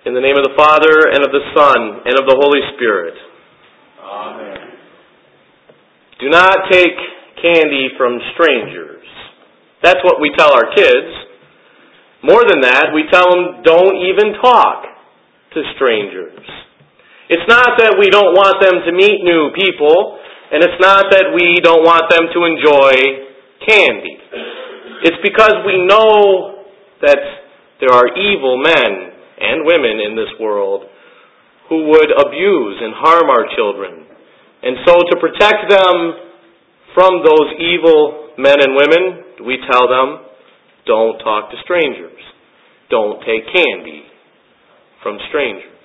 In the name of the Father, and of the Son, and of the Holy Spirit. Amen. Do not take candy from strangers. That's what we tell our kids. More than that, we tell them don't even talk to strangers. It's not that we don't want them to meet new people, and it's not that we don't want them to enjoy candy. It's because we know that there are evil men and women in this world who would abuse and harm our children. And so to protect them from those evil men and women, we tell them, don't talk to strangers. Don't take candy from strangers.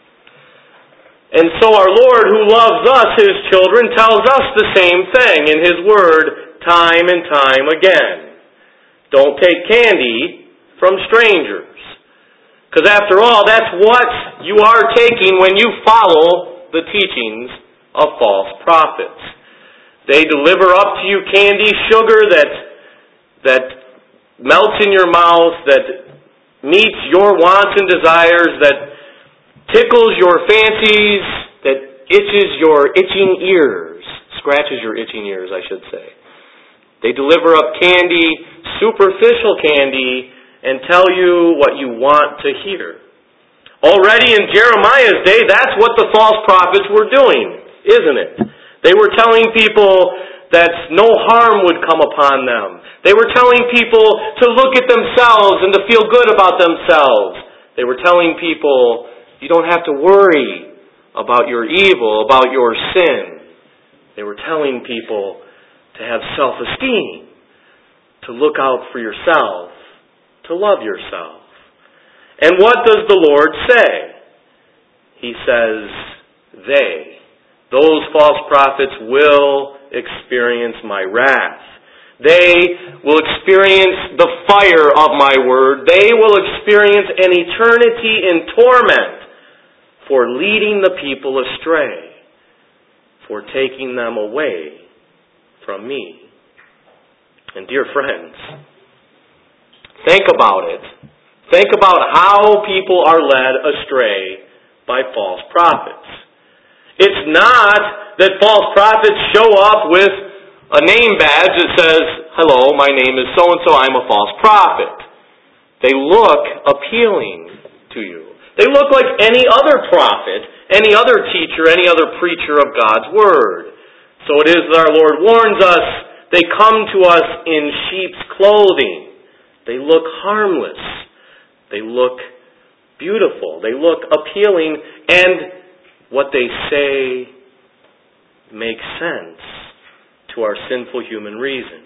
And so our Lord, who loves us, His children, tells us the same thing in His Word time and time again. Don't take candy from strangers. Because after all, that's what you are taking when you follow the teachings of false prophets. They deliver up to you candy, sugar that melts in your mouth, that meets your wants and desires, that tickles your fancies, that itches your itching ears. Scratches your itching ears, I should say. They deliver up candy, superficial candy, and tell you what you want to hear. Already in Jeremiah's day, that's what the false prophets were doing, isn't it? They were telling people that no harm would come upon them. They were telling people to look at themselves and to feel good about themselves. They were telling people, you don't have to worry about your evil, about your sin. They were telling people to have self-esteem, to look out for yourself, to love yourself. And what does the Lord say? He says, those false prophets will experience my wrath. They will experience the fire of my word. They will experience an eternity in torment for leading the people astray, for taking them away from me. And dear friends, think about it. Think about how people are led astray by false prophets. It's not that false prophets show up with a name badge that says, hello, my name is so-and-so, I'm a false prophet. They look appealing to you. They look like any other prophet, any other teacher, any other preacher of God's Word. So it is that our Lord warns us, they come to us in sheep's clothing. They look harmless. They look beautiful. They look appealing. And what they say makes sense to our sinful human reason.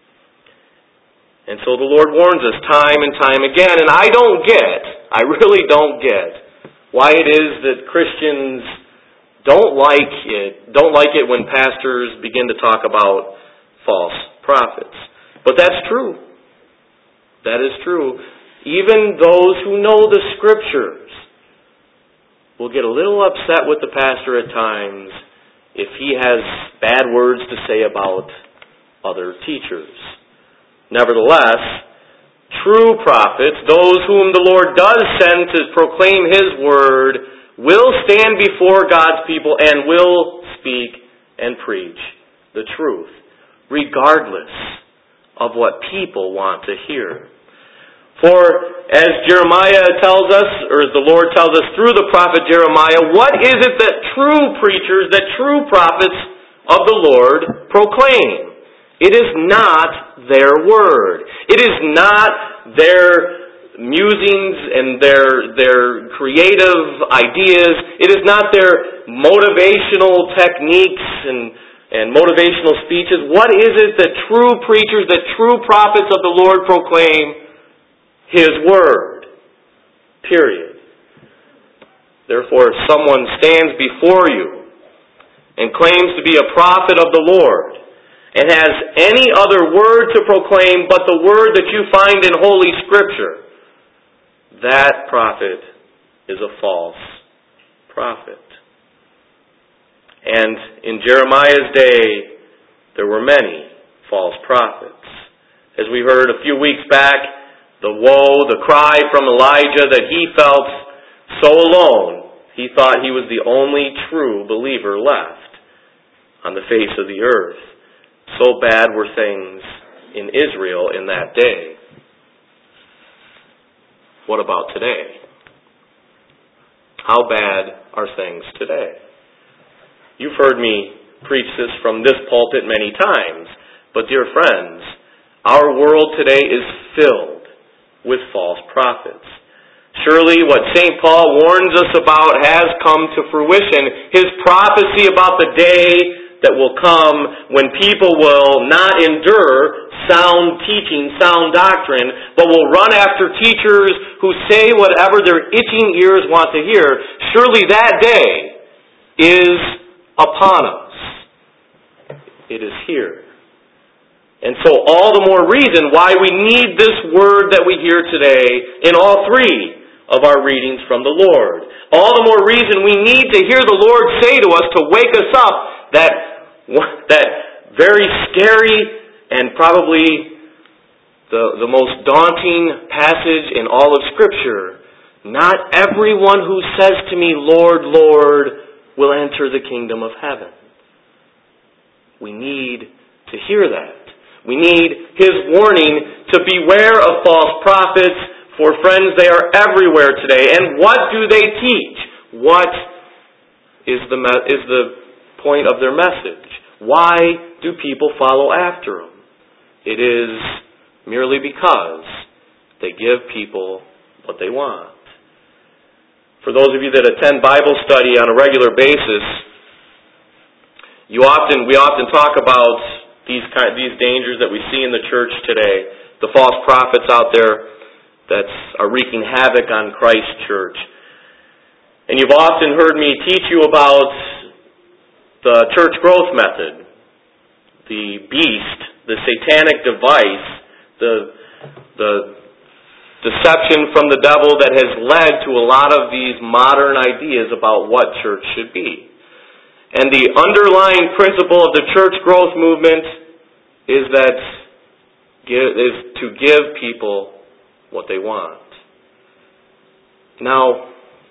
And so the Lord warns us time and time again. And I really don't get why it is that Christians don't like it when pastors begin to talk about false prophets. But that's true. That is true. Even those who know the Scriptures will get a little upset with the pastor at times if he has bad words to say about other teachers. Nevertheless, true prophets, those whom the Lord does send to proclaim His Word, will stand before God's people and will speak and preach the truth, regardless of what people want to hear. For as Jeremiah tells us, or as the Lord tells us through the prophet Jeremiah, what is it that true preachers, that true prophets of the Lord proclaim? It is not their word. It is not their musings and their creative ideas. It is not their motivational techniques and motivational speeches. What is it that true preachers, that true prophets of the Lord proclaim? His Word. Period. Therefore, if someone stands before you and claims to be a prophet of the Lord and has any other word to proclaim but the word that you find in Holy Scripture, that prophet is a false prophet. And in Jeremiah's day, there were many false prophets. As we heard a few weeks back, the woe, the cry from Elijah that he felt So alone, he thought he was the only true believer left on the face of the earth. So bad were things in Israel in that day. What about today? How bad are things today? You've heard me preach this from this pulpit many times, but dear friends, our world today is filled with false prophets. Surely what St. Paul warns us about has come to fruition. His prophecy about the day that will come when people will not endure sound teaching, sound doctrine, but will run after teachers who say whatever their itching ears want to hear. Surely that day is upon us. It is here. And so all the more reason why we need this word that we hear today in all three of our readings from the Lord. All the more reason we need to hear the Lord say to us to wake us up that very scary and probably the most daunting passage in all of Scripture. Not everyone who says to me, Lord, Lord, will enter the kingdom of heaven. We need to hear that. We need His warning to beware of false prophets, for friends, they are everywhere today. And what do they teach? What is the point of their message? Why do people follow after them? It is merely because they give people what they want. For those of you that attend Bible study on a regular basis, we often talk about these dangers that we see in the church today, the false prophets out there that are wreaking havoc on Christ's church. And you've often heard me teach you about the church growth method, the beast, the satanic device, the deception from the devil that has led to a lot of these modern ideas about what church should be. And the underlying principle of the church growth movement is to give people what they want. Now,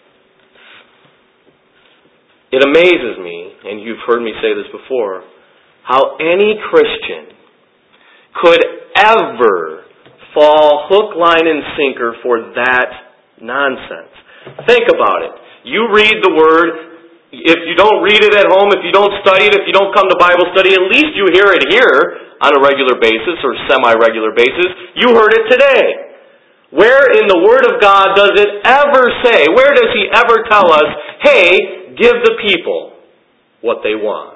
it amazes me, and you've heard me say this before, how any Christian could ever fall hook, line, and sinker for that nonsense. Think about it. You read the Word. If you don't read it at home, if you don't study it, if you don't come to Bible study, at least you hear it here on a regular basis or semi-regular basis. You heard it today. Where in the Word of God does it ever say, where does He ever tell us, hey, give the people what they want?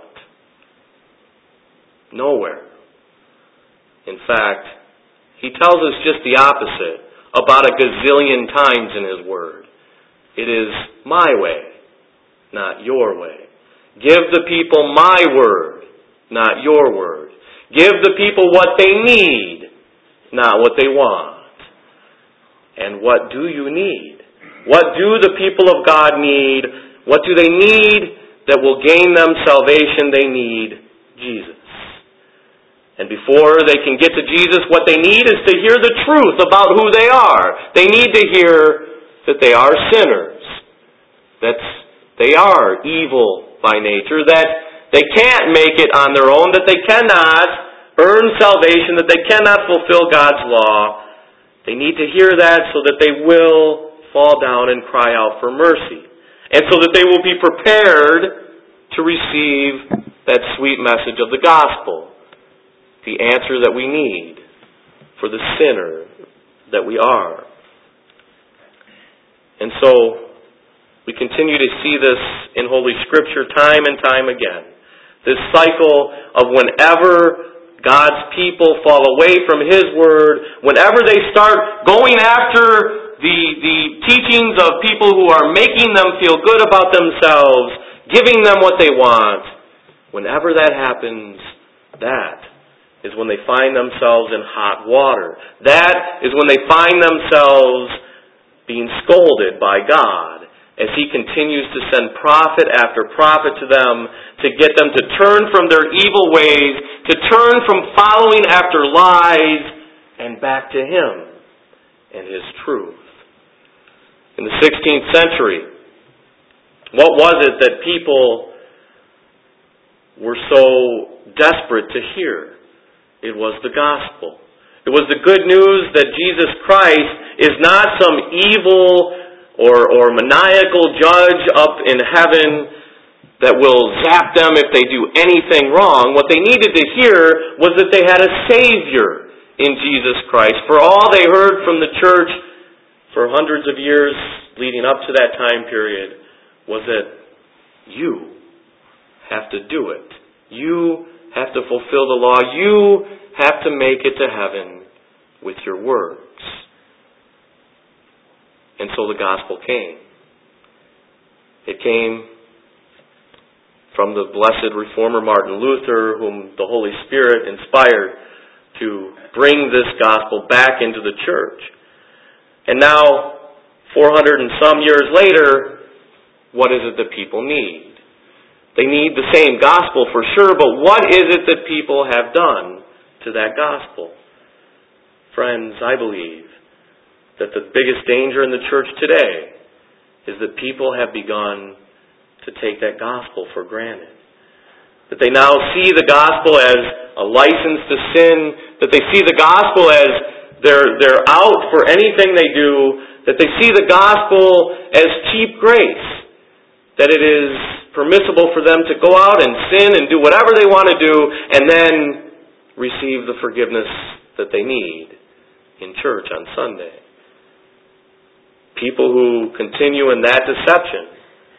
Nowhere. In fact, He tells us just the opposite about a gazillion times in His Word. It is my way, not your way. Give the people my word, not your word. Give the people what they need, not what they want. And what do you need? What do the people of God need? What do they need that will gain them salvation? They need Jesus. And before they can get to Jesus, what they need is to hear the truth about who they are. They need to hear that they are sinners, that they are evil by nature, that they can't make it on their own, that they cannot earn salvation, that they cannot fulfill God's law. They need to hear that so that they will fall down and cry out for mercy. And so that they will be prepared to receive that sweet message of the gospel. The answer that we need for the sinner that we are. And so, we continue to see this in Holy Scripture time and time again. This cycle of whenever God's people fall away from His Word, whenever they start going after the teachings of people who are making them feel good about themselves, giving them what they want, whenever that happens, that is when they find themselves in hot water. That is when they find themselves being scolded by God as He continues to send prophet after prophet to them to get them to turn from their evil ways, to turn from following after lies, and back to Him and His truth. in the 16th century? What was it that people were so desperate to hear? It was the gospel. It was the good news that Jesus Christ is not some evil or maniacal judge up in heaven that will zap them if they do anything wrong. What they needed to hear was that they had a Savior in Jesus Christ. For all they heard from the church for hundreds of years leading up to that time period was that you have to do it. You have to fulfill the law. You have to make it to heaven with your works. And so the gospel came. It came from the blessed reformer Martin Luther, whom the Holy Spirit inspired to bring this gospel back into the church. And now, 400 and some years later, what is it that people need? They need the same gospel for sure, but what is it that people have done to that gospel? Friends, I believe that the biggest danger in the church today is that people have begun to take that gospel for granted. That they now see the gospel as a license to sin, that they see the gospel as they're out for anything they do, that they see the gospel as cheap grace, that it is permissible for them to go out and sin and do whatever they want to do and then receive the forgiveness that they need in church on Sunday. People who continue in that deception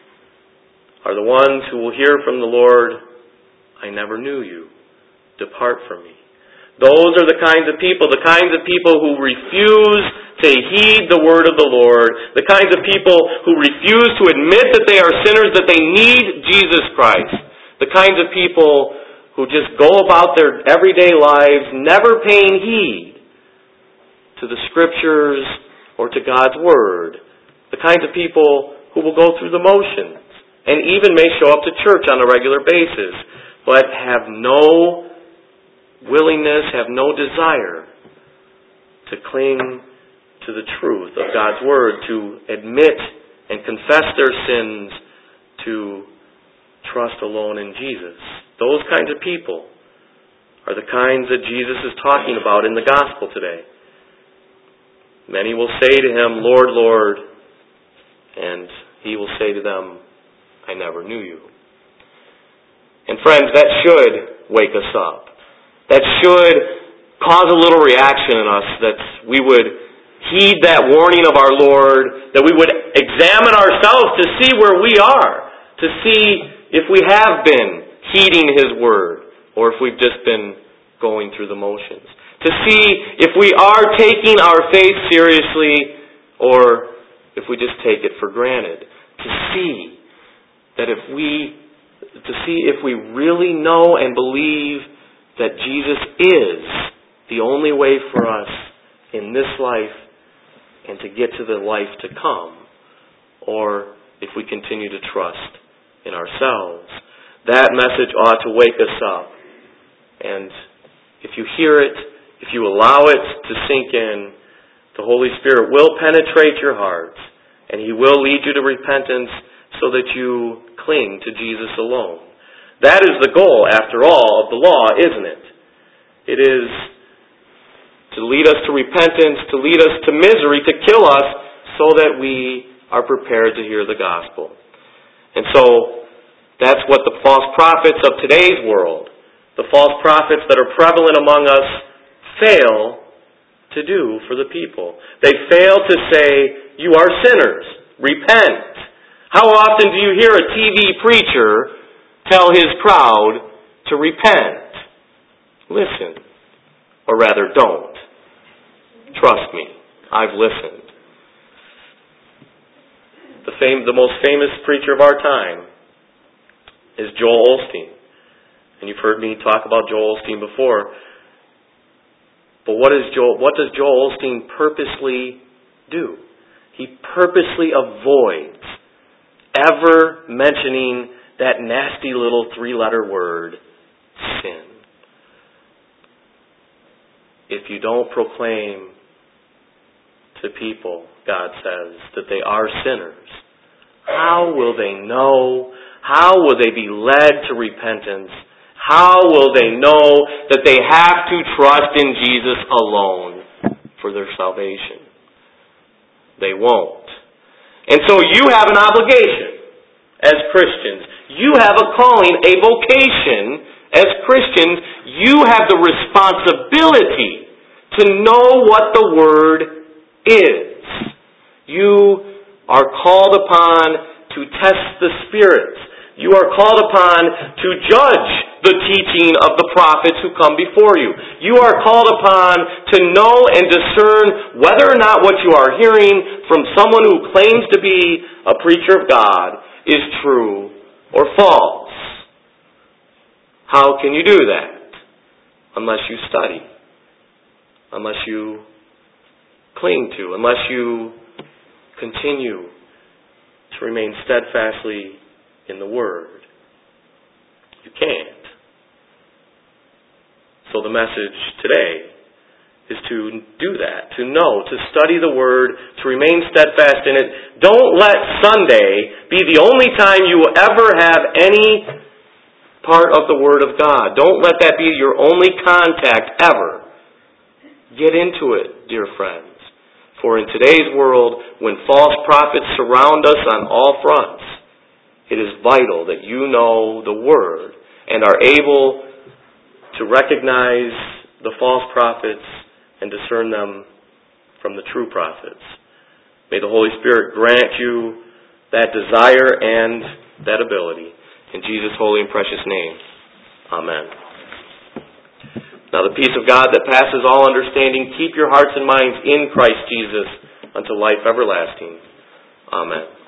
are the ones who will hear from the Lord, "I never knew you. Depart from me." Those are the kinds of people who refuse to heed the word of the Lord, the kinds of people who refuse to admit that they are sinners, that they need Jesus Christ, the kinds of people who just go about their everyday lives never paying heed to the Scriptures or to God's Word, the kinds of people who will go through the motions and even may show up to church on a regular basis, but have no willingness, have no desire to cling to the truth of God's Word, to admit and confess their sins, to trust alone in Jesus. Those kinds of people are the kinds that Jesus is talking about in the gospel today. Many will say to him, "Lord, Lord," and he will say to them, "I never knew you." And friends, that should wake us up. That should cause a little reaction in us, that we would heed that warning of our Lord, that we would examine ourselves to see where we are, to see if we have been heeding His Word, or if we've just been going through the motions. To see if we are taking our faith seriously, or if we just take it for granted. To see if we really know and believe that Jesus is the only way for us in this life and to get to the life to come, or if we continue to trust in ourselves. That message ought to wake us up. And if you hear it, if you allow it to sink in, the Holy Spirit will penetrate your hearts, and He will lead you to repentance so that you cling to Jesus alone. That is the goal, after all, of the law, isn't it? It is to lead us to repentance, to lead us to misery, to kill us, so that we are prepared to hear the gospel. And so, that's what the false prophets of today's world, the false prophets that are prevalent among us, fail to do for the people. They fail to say, "You are sinners. Repent." How often do you hear a TV preacher tell his crowd to repent? Listen. Or rather, don't. Trust me. I've listened. The most famous preacher of our time is Joel Osteen. And you've heard me talk about Joel Osteen before. But what does Joel Osteen purposely do? He purposely avoids ever mentioning that nasty little 3-letter word, sin. If you don't proclaim to people God says, that they are sinners, how will they know? How will they be led to repentance? How will they know that they have to trust in Jesus alone for their salvation? They won't. And so you have an obligation as Christians. You have a calling, a vocation as Christians. You have the responsibility to know what the Word is. You are called upon to test the spirits. You are called upon to judge the teaching of the prophets who come before you. You are called upon to know and discern whether or not what you are hearing from someone who claims to be a preacher of God is true or false. How can you do that? Unless you study. Unless you cling to. Unless you continue to remain steadfastly in the Word. You can't. So the message today is to do that, to know, to study the Word, to remain steadfast in it. Don't let Sunday be the only time you will ever have any part of the Word of God. Don't let that be your only contact ever. Get into it, dear friends. For in today's world, when false prophets surround us on all fronts, it is vital that you know the Word and are able to recognize the false prophets and discern them from the true prophets. May the Holy Spirit grant you that desire and that ability. In Jesus' holy and precious name, amen. Now the peace of God that passes all understanding, keep your hearts and minds in Christ Jesus unto life everlasting. Amen.